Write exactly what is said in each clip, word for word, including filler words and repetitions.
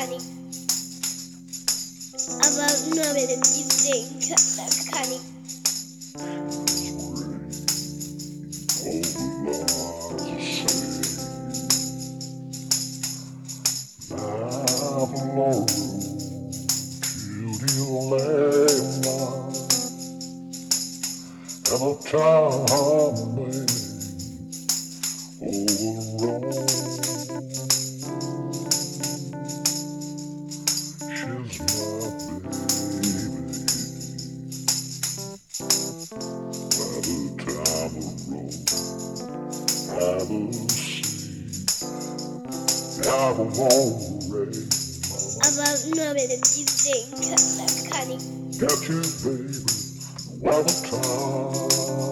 kann ich. Aber nur wenn ihr die sehen könnt, dann kann ich. Every time I'm away, overrun. She's my baby. By the time I roll, I will see. I will raise. Aber nur wenn ihr die sehen könnt, dann kann ich. Got you, baby. By the time.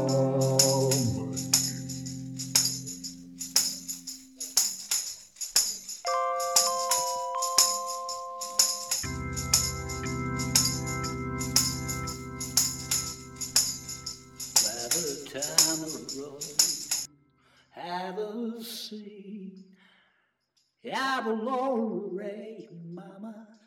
Time of road, have a seat, have a long rain, mama.